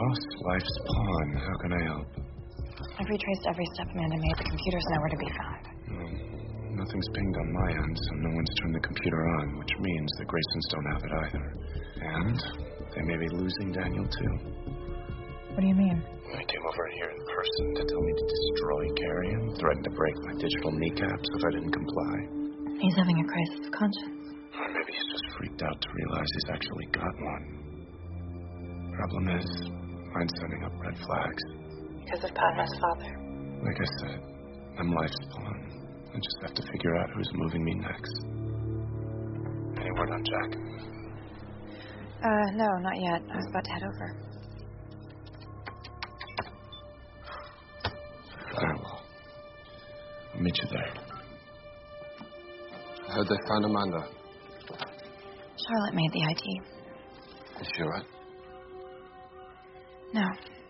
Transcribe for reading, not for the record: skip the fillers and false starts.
Lost life's pawn. How can I help? I've retraced every step Amanda made. The computer's nowhere to be found. Nothing's pinged on my end, so no one's turned the computer on, which means the Graysons don't have it either. And they may be losing Daniel, too. What do you mean? They came over here in person to tell me to destroy Carrie and threatened to break my digital kneecaps if I didn't comply. He's having a crisis of conscience. Or maybe he's just freaked out to realize he's actually got one. Problem is, mine's sending up red flags. Because of Padma's father. Like I said, I'm life's pawn. I just have to figure out who's moving me next. Any word on Jack? No, not yet. I was about to head over. Very well. I'll meet you there. I heard they found Amanda. Charlotte made the ID. Is she all right? No.